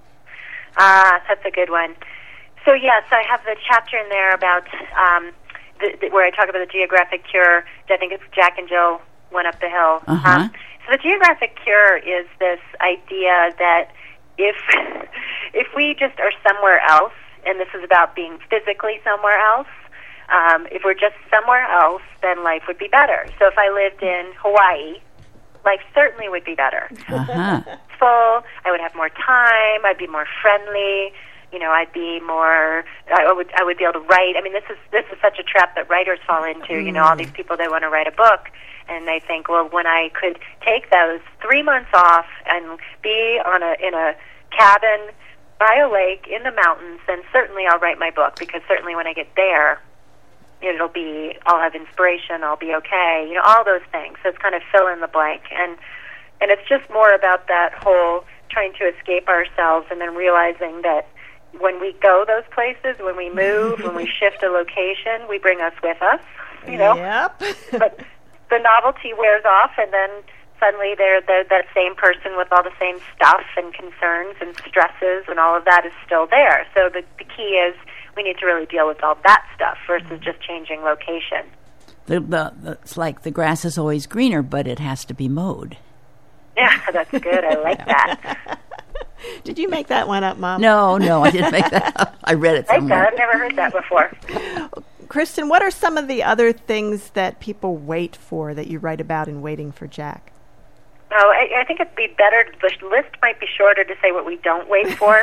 Ah, that's a good one. So yes, I have the chapter in there about um, the, the, where I talk about the geographic cure. I think it's Jack and Jill went up the hill. Uh-huh. Um, so the geographic cure is this idea that if if we just are somewhere else, and this is about being physically somewhere else, um, if we're just somewhere else, then life would be better. So if I lived in Hawaii, life certainly would be better. Uh-huh. Full, I would have more time, I'd be more friendly, you know, I'd be more, I would I would be able to write. I mean, this is this is such a trap that writers fall into, mm. you know, all these people that want to write a book, and they think, well, when I could take those three months off and be on a in a cabin by a lake in the mountains, then certainly I'll write my book, because certainly when I get there, it'll be, I'll have inspiration, I'll be okay, you know, all those things. So it's kind of fill in the blank. And and it's just more about that whole trying to escape ourselves, and then realizing that when we go those places, when we move, when we shift a location, we bring us with us, you know. Yep. But the novelty wears off, and then suddenly they're, they're that same person with all the same stuff and concerns and stresses, and all of that is still there. So the, the key is we need to really deal with all that stuff versus mm-hmm. just changing location. The, the, the, it's like the grass is always greener, but it has to be mowed. Yeah, that's good. I like that. Did you make that one up, Mom? No, no, I didn't make that up. I read it somewhere. I've never heard that before. Kristen, what are some of the other things that people wait for that you write about in Waiting for Jack? Oh, I, I think it'd be better, the list might be shorter to say what we don't wait for.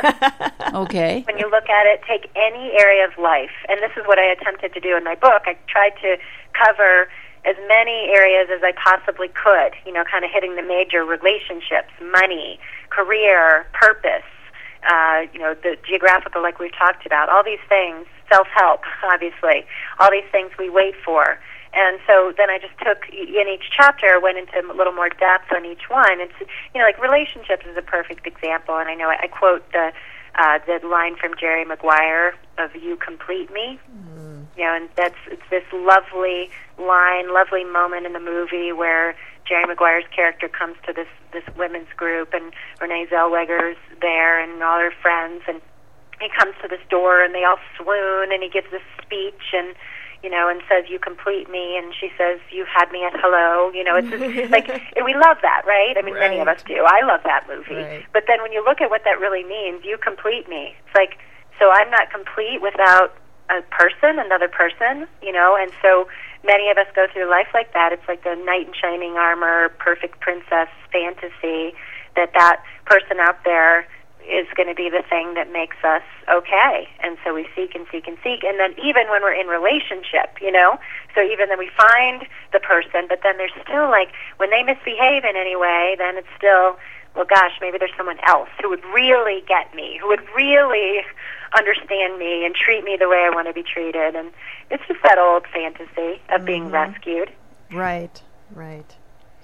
Okay. When you look at it, take any area of life, and this is what I attempted to do in my book. I tried to cover as many areas as I possibly could, you know, kind of hitting the major relationships, money, career, purpose, uh, you know, the geographical, like we've talked about, all these things, self-help, obviously, all these things we wait for. And so then I just took, in each chapter, went into a little more depth on each one. It's, you know, like relationships is a perfect example, and I know I, I quote the uh, the line from Jerry Maguire of "You complete me." Mm. You know, and that's it's this lovely line, lovely moment in the movie where Jerry Maguire's character comes to this this women's group, and Renee Zellweger's there, and all her friends, and he comes to this door, and they all swoon, and he gives this speech, and you know, and says, "You complete me," and she says, "You had me at hello." You know, it's just, like, we love that, right? I mean, right. Many of us do. I love that movie. Right. But then when you look at what that really means, you complete me. It's like, so I'm not complete without a person, another person, you know, and so many of us go through life like that. It's like the knight in shining armor, perfect princess fantasy, that that person out there is going to be the thing that makes us okay. And so we seek and seek and seek. And then even when we're in relationship, you know, so even then we find the person, but then there's still like, when they misbehave in any way, then it's still, well, gosh, maybe there's someone else who would really get me, who would really understand me and treat me the way I want to be treated. And it's just that old fantasy of mm-hmm. being rescued. Right, right.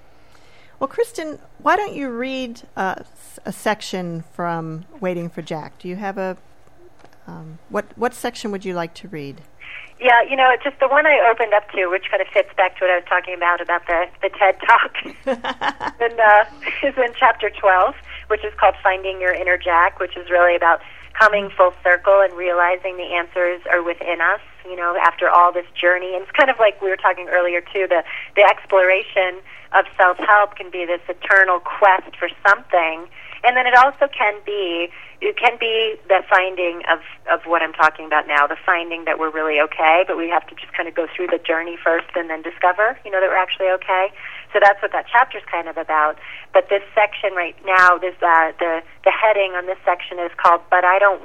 Well, Kristen, why don't you read uh, a section from Waiting for Jack? Do you have a um, what what section would you like to read? Yeah, you know, just the one I opened up to, which kind of fits back to what I was talking about about the the TED Talk, and uh, is in chapter twelve, which is called "Finding Your Inner Jack," which is really about coming full circle and realizing the answers are within us. You know, after all this journey, and it's kind of like we were talking earlier too. The the exploration of self-help can be this eternal quest for something, and then it also can be it can be the finding of of what I'm talking about now, the finding that we're really okay, but we have to just kind of go through the journey first and then discover, you know, that we're actually okay. So that's what that chapter's kind of about. But this section right now, this uh, the the heading on this section is called "But I Don't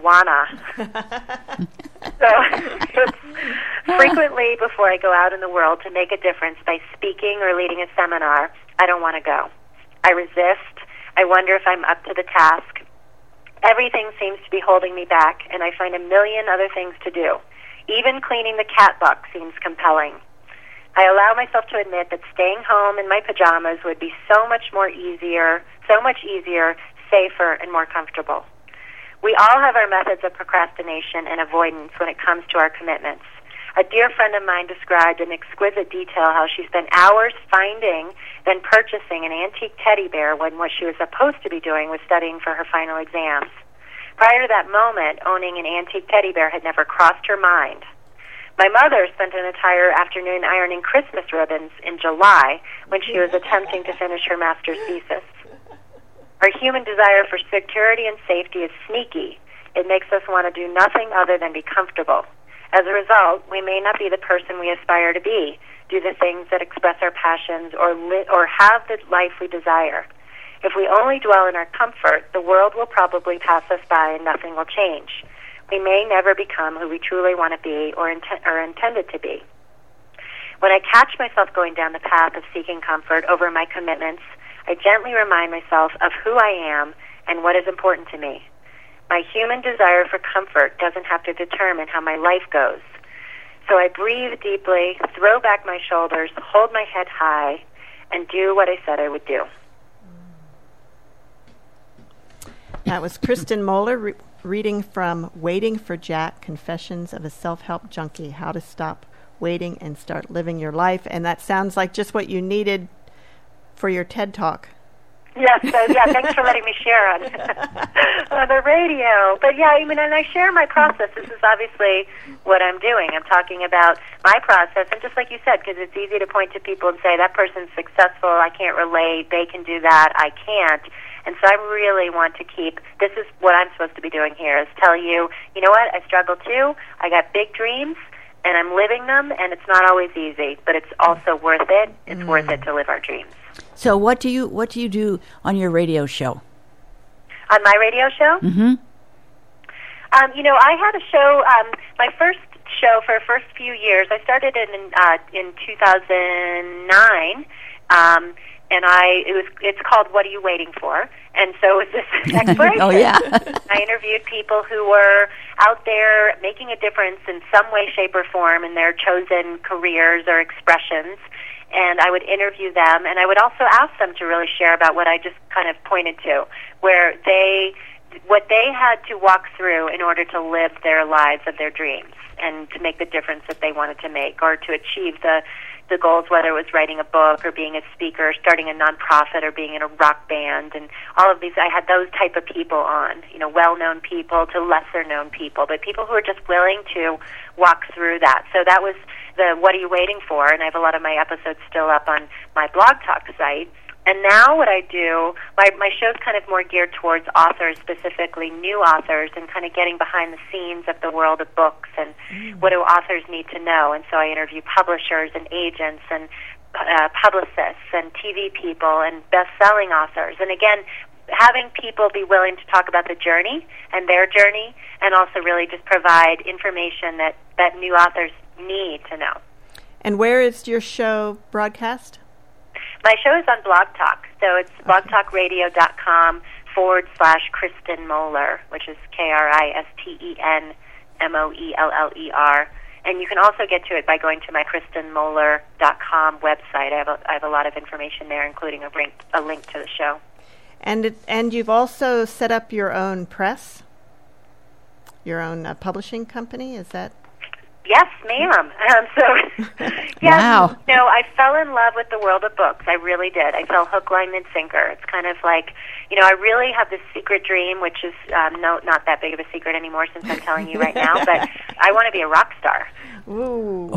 Wanna." So it's frequently before I go out in the world to make a difference by speaking or leading a seminar, I don't want to go. I resist. I wonder if I'm up to the task. Everything seems to be holding me back, and I find a million other things to do. Even cleaning the cat box seems compelling. I allow myself to admit that staying home in my pajamas would be so much more easier, so much easier, safer, and more comfortable. We all have our methods of procrastination and avoidance when it comes to our commitments. A dear friend of mine described in exquisite detail how she spent hours finding, then purchasing an antique teddy bear when what she was supposed to be doing was studying for her final exams. Prior to that moment, owning an antique teddy bear had never crossed her mind. My mother spent an entire afternoon ironing Christmas ribbons in July when she was attempting to finish her master's thesis. Our human desire for security and safety is sneaky. It makes us want to do nothing other than be comfortable. As a result, we may not be the person we aspire to be, do the things that express our passions, or li- or have the life we desire. If we only dwell in our comfort, the world will probably pass us by and nothing will change. we may never become who we truly want to be or, inten- or intended to be. When I catch myself going down the path of seeking comfort over my commitments, I gently remind myself of who I am and what is important to me. My human desire for comfort doesn't have to determine how my life goes. So I breathe deeply, throw back my shoulders, hold my head high, and do what I said I would do. That was Kristen Moeller re- reading from Waiting for Jack, Confessions of a Self-Help Junkie, How to Stop Waiting and Start Living Your Life. And that sounds like just what you needed for your TED Talk. Yes, so yeah, thanks for letting me share on, on the radio. But yeah, I mean, and I share my process. This is obviously what I'm doing. I'm talking about my process, and just like you said, because it's easy to point to people and say, that person's successful, I can't relate, they can do that, I can't. And so I really want to keep, this is what I'm supposed to be doing here, is tell you, you know what, I struggle too, I got big dreams, and I'm living them, and it's not always easy, but it's also worth it. It's mm. worth it to live our dreams. So what do you what do you do on your radio show? On my radio show? Mm-hmm. Um, you know, I had a show, um, my first show for the first few years, I started in uh, in two thousand nine, um, and I it was it's called What Are You Waiting For? And so it was this exploration. Oh, yeah. I interviewed people who were out there making a difference in some way, shape, or form in their chosen careers or expressions. And I would interview them, and I would also ask them to really share about what I just kind of pointed to, where they, what they had to walk through in order to live their lives of their dreams and to make the difference that they wanted to make, or to achieve the, the goals, whether it was writing a book or being a speaker, starting a nonprofit or being in a rock band, and all of these. I had those type of people on, you know, well-known people to lesser-known people, but people who are just willing to walk through that. So that was the What Are You Waiting For? And I have a lot of my episodes still up on my Blog Talk site. And now what I do, my, my show's kind of more geared towards authors, specifically new authors, and kind of getting behind the scenes of the world of books and mm. what do authors need to know. And so I interview publishers and agents and uh, publicists and T V people and best-selling authors. And again, having people be willing to talk about the journey and their journey, and also really just provide information that, that new authors need to know. And where is your show broadcast? My show is on Blog Talk, so it's okay. blogtalkradio.com forward slash Kristen Moeller, which is K R I S T E N M O E L L E R. And you can also get to it by going to my kristen moeller dot com website. I have a, I have a lot of information there, including a link, a link to the show. And it, and you've also set up your own press, your own uh, publishing company, is that? Yes, ma'am. Um, so, yes, wow. No, I fell in love with the world of books. I really did. I fell hook, line, and sinker. It's kind of like, you know, I really have this secret dream, which is um, no, not that big of a secret anymore since I'm telling you right now, but I want to be a rock star. Ooh.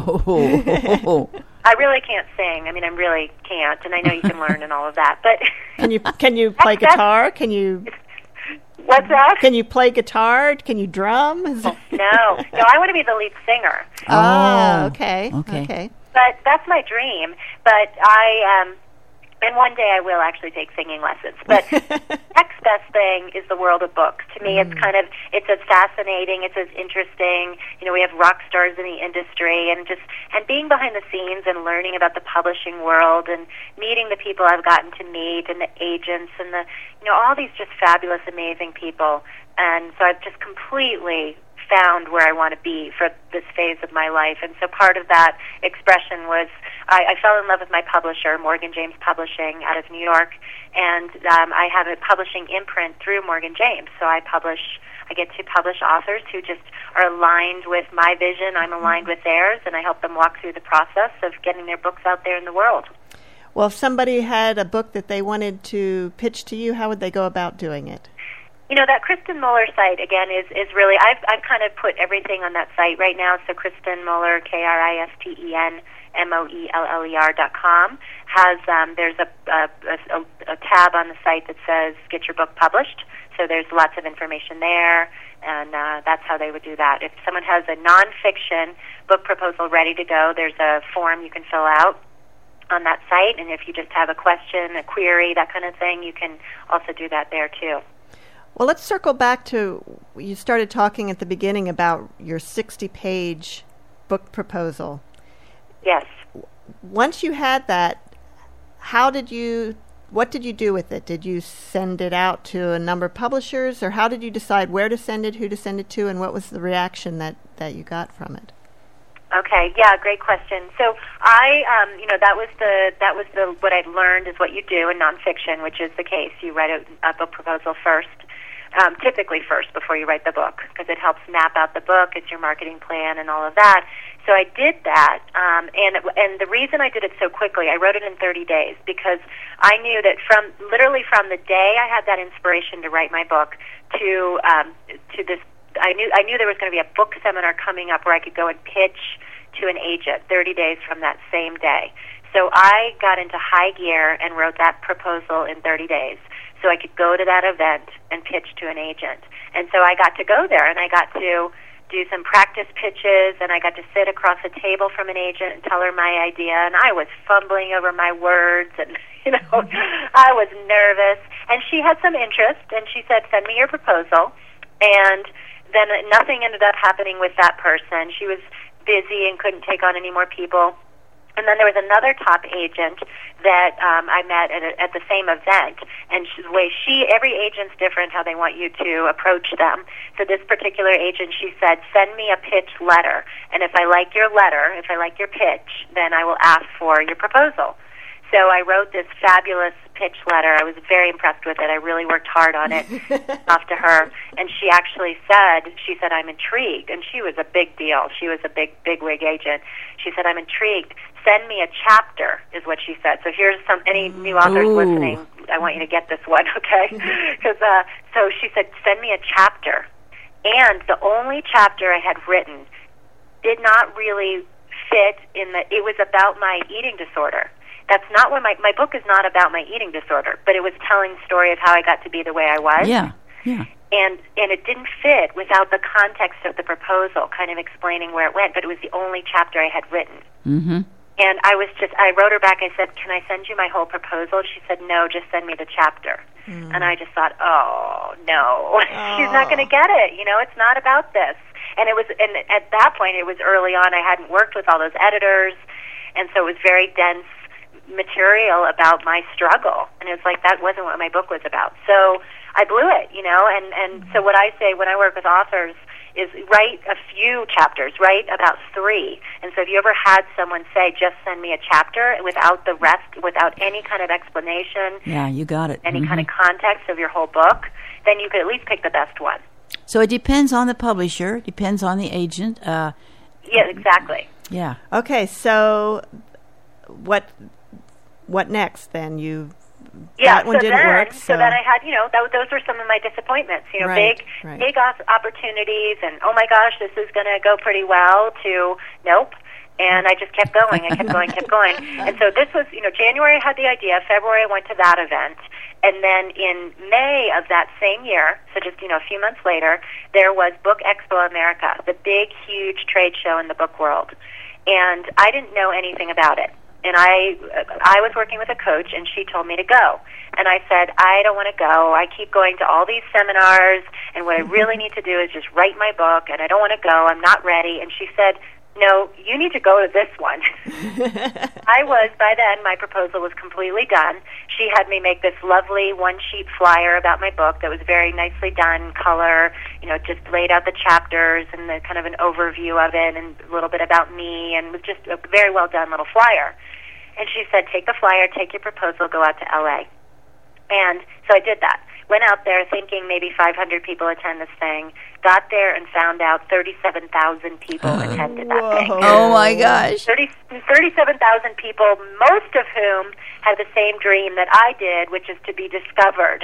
Oh. I really can't sing. I mean, I really can't, and I know you can learn and all of that. But can you can you play guitar? Can you? What's that? Can you play guitar? Can you drum? Oh, no, no. I want to be the lead singer. Oh, okay, okay, okay. But that's my dream. But I, um, and one day I will actually take singing lessons. But next best thing is the world of books. To me, mm. it's kind of it's as fascinating. It's as interesting. You know, we have rock stars in the industry, and just and being behind the scenes and learning about the publishing world and meeting the people I've gotten to meet and the agents and the you know all these just fabulous, amazing people. And so I've just completely found where I want to be for this phase of my life. And so part of that expression was I, I fell in love with my publisher, Morgan James Publishing, out of New York, and um, I have a publishing imprint through Morgan James. So I publish, I get to publish authors who just are aligned with my vision, I'm aligned with theirs, and I help them walk through the process of getting their books out there in the world. Well, if somebody had a book that they wanted to pitch to you, how would they go about doing it? You know, that Kristen Moeller site, again, is, is really, I've, I've kind of put everything on that site right now. So Kristen Moeller, K R I S T E N M O E L L E R dot com, has, um, there's a, a, a, a tab on the site that says get your book published. So there's lots of information there, and uh, that's how they would do that. If someone has a nonfiction book proposal ready to go, there's a form you can fill out on that site. And if you just have a question, a query, that kind of thing, you can also do that there too. Well, let's circle back to, you started talking at the beginning about your sixty-page book proposal. Yes. Once you had that, how did you, what did you do with it? Did you send it out to a number of publishers, or how did you decide where to send it, who to send it to, and what was the reaction that, that you got from it? Okay, yeah, great question. So I, um, you know, that was the that was the what I'd learned is what you do in nonfiction, which is the case. You write a, a book proposal first, um, typically first before you write the book, because it helps map out the book. It's your marketing plan and all of that. So I did that, um, and and the reason I did it so quickly, I wrote it in thirty days because I knew that from literally from the day I had that inspiration to write my book to um, to this. I knew I knew there was going to be a book seminar coming up where I could go and pitch to an agent thirty days from that same day. So I got into high gear and wrote that proposal in thirty days so I could go to that event and pitch to an agent. And so I got to go there, and I got to do some practice pitches, and I got to sit across a table from an agent and tell her my idea, and I was fumbling over my words, and, you know, I was nervous. And she had some interest, and she said, send me your proposal. And then nothing ended up happening with that person. She was busy and couldn't take on any more people. And then there was another top agent that um, I met at, a, at the same event. And she, the way she, every agent's different how they want you to approach them. So this particular agent, she said, send me a pitch letter. And if I like your letter, if I like your pitch, then I will ask for your proposal. So I wrote this fabulous pitch letter. I was very impressed with it. I really worked hard on it off to her. And she actually said, she said, I'm intrigued. And she was a big deal. She was a big, big wig agent. She said, I'm intrigued. Send me a chapter, is what she said. So here's some, any new authors Ooh. listening, I want you to get this one, okay? Because uh, so she said, send me a chapter. And the only chapter I had written did not really fit in the, it was about my eating disorder. That's not what my, my book is not about my eating disorder, but it was telling the story of how I got to be the way I was. Yeah, yeah. And and it didn't fit without the context of the proposal, kind of explaining where it went, but it was the only chapter I had written. Mm-hmm. And I was just, I wrote her back, I said, can I send you my whole proposal? She said, no, just send me the chapter. Mm. And I just thought, oh, no, oh. She's not going to get it. You know, it's not about this. And it was, and at that point, it was early on. I hadn't worked with all those editors, and so it was very dense material about my struggle, and it was like that wasn't what my book was about. So I blew it, you know. And and so what I say when I work with authors is write a few chapters, write about three. And so if you ever had someone say, just send me a chapter without the rest, without any kind of explanation, yeah, you got it, any mm-hmm. kind of context of your whole book, then you could at least pick the best one. So it depends on the publisher, depends on the agent. Uh, yeah, exactly. Yeah. Okay, so what what next then? You yeah, that one so didn't then, work. So. so then I had, you know, that, those were some of my disappointments. You know, right, big, right. big opportunities, and oh my gosh, this is going to go pretty well. To nope. And I just kept going. I kept going, kept going. And so this was, you know, January I had the idea. February I went to that event. And then in May of that same year, so just, you know, a few months later, there was Book Expo America, the big, huge trade show in the book world. And I didn't know anything about it. And I I was working with a coach, and she told me to go. And I said, I don't want to go. I keep going to all these seminars, and what I really need to do is just write my book, and I don't want to go. I'm not ready. And she said, no, you need to go to this one. I was, by then, my proposal was completely done. She had me make this lovely one-sheet flyer about my book that was very nicely done, color, you know, just laid out the chapters and the kind of an overview of it and a little bit about me, and was just a very well-done little flyer. And she said, take the flyer, take your proposal, go out to L A. And so I did that. Went out there thinking maybe five hundred people attend this thing. Got there and found out thirty-seven thousand people attended that Whoa. thing. Oh, my gosh. thirty, thirty-seven thousand people, most of whom had the same dream that I did, which is to be discovered.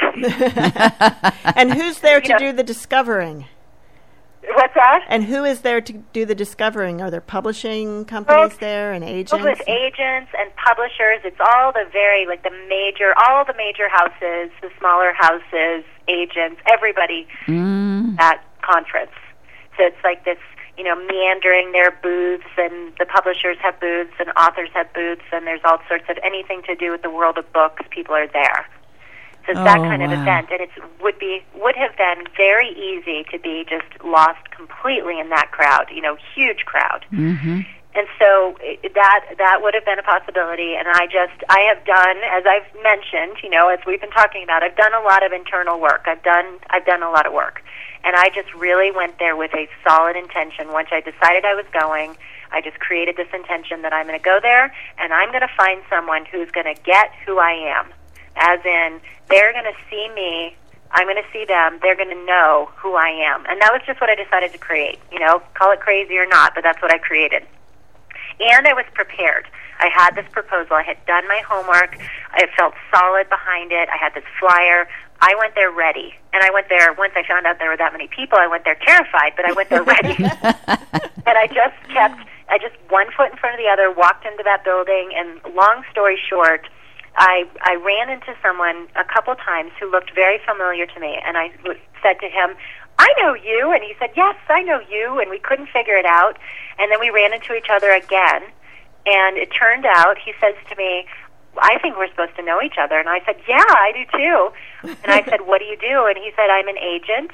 And who's there to You know, do the discovering? What's that? And who is there to do the discovering? Are there publishing companies Both- there and agents? Both with agents and publishers. It's all the very, like the major, all the major houses, the smaller houses, agents, everybody Mm. at conference. So it's like this, you know, meandering their booths, and the publishers have booths, and authors have booths, and there's all sorts of anything to do with the world of books. People are there. So it's that Oh, kind of wow. event, and it would be would have been very easy to be just lost completely in that crowd. You know, huge crowd. Mm-hmm. And so it, that that would have been a possibility. And I just I have done, as I've mentioned, you know, as we've been talking about, I've done a lot of internal work. I've done I've done a lot of work, and I just really went there with a solid intention. Once I decided I was going, I just created this intention that I'm going to go there, and I'm going to find someone who's going to get who I am. As in, they're going to see me, I'm going to see them, they're going to know who I am. And that was just what I decided to create. You know, call it crazy or not, but that's what I created. And I was prepared. I had this proposal. I had done my homework. I felt solid behind it. I had this flyer. I went there ready. And I went there, once I found out there were that many people, I went there terrified, but I went there ready. And I just kept, I just one foot in front of the other, walked into that building, and long story short, I, I ran into someone a couple times who looked very familiar to me, and I w- said to him, I know you, and he said, yes, I know you, and we couldn't figure it out, and then we ran into each other again, and it turned out, he says to me, I think we're supposed to know each other, and I said, yeah, I do too, and I said, what do you do? And he said, I'm an agent.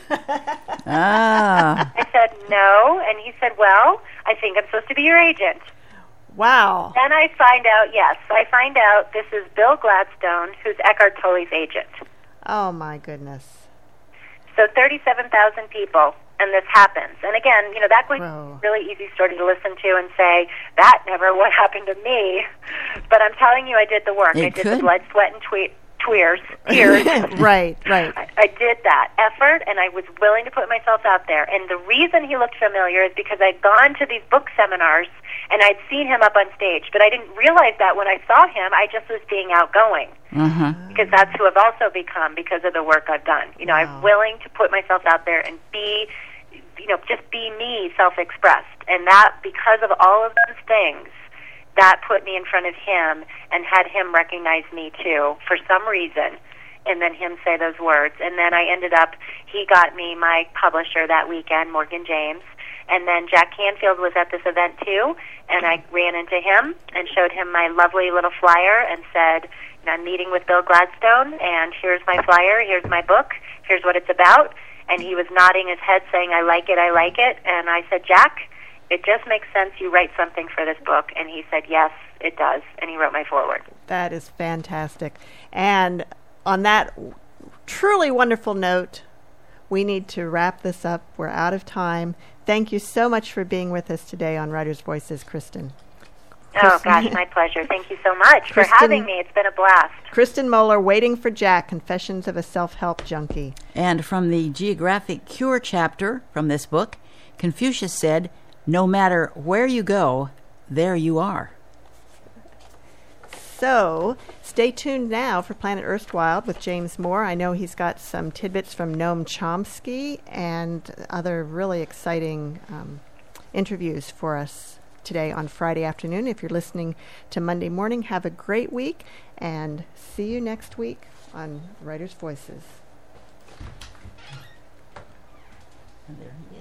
Ah. I said, no, and he said, well, I think I'm supposed to be your agent. Wow. Then I find out, yes, I find out this is Bill Gladstone, who's Eckhart Tolle's agent. Oh, my goodness. So thirty-seven thousand people, and this happens. And again, you know, that was Whoa. a really easy story to listen to and say, that never would happen to me. But I'm telling you, I did the work. It I did could. the blood, sweat, and twe- tears. tears. Right, right. I, I did that effort, and I was willing to put myself out there. And the reason he looked familiar is because I'd gone to these book seminars, and I'd seen him up on stage. But I didn't realize that when I saw him, I just was being outgoing. Uh-huh. Because that's who I've also become because of the work I've done. You know, Wow. I'm willing to put myself out there and be, you know, just be me, self-expressed. And that, because of all of those things, that put me in front of him and had him recognize me too for some reason, and then him say those words. And then I ended up, he got me my publisher that weekend, Morgan James, and then Jack Canfield was at this event too, and I ran into him and showed him my lovely little flyer and said, you know, I'm meeting with Bill Gladstone, and here's my flyer, here's my book, here's what it's about. And he was nodding his head saying, I like it, I like it. And I said, Jack, it just makes sense you write something for this book. And he said, yes, it does. And he wrote my foreword. That is fantastic. And on that truly wonderful note, we need to wrap this up. We're out of time. Thank you so much for being with us today on Writers' Voices, Kristen. Oh, gosh, my pleasure. Thank you so much Kristen- for having me. It's been a blast. Kristen Moeller, Waiting for Jack, Confessions of a Self-Help Junkie. And from the Geographic Cure chapter from this book, Confucius said, no matter where you go, there you are. So stay tuned now for Planet Erstwhile with James Moore. I know he's got some tidbits from Noam Chomsky and other really exciting um, interviews for us today on Friday afternoon. If you're listening to Monday morning, have a great week, and see you next week on Writers' Voices. And there he is.